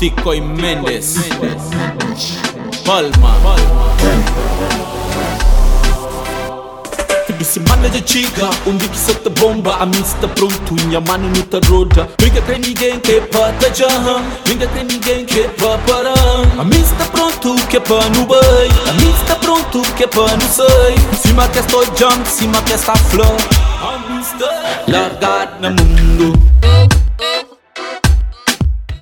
Tico e Mendes, Palma. Esse mano é de chica, onde que cê te bomba. A mim está pronto, minha mano não te roda. Ninguém tem ninguém que é pra te jam, ninguém tem ninguém que é pra parar. A mim está pronto, que é pra no bem. A mim está pronto, que é pra no sei. Cima que estou jump, cima que está flor. A mim está largado no mundo.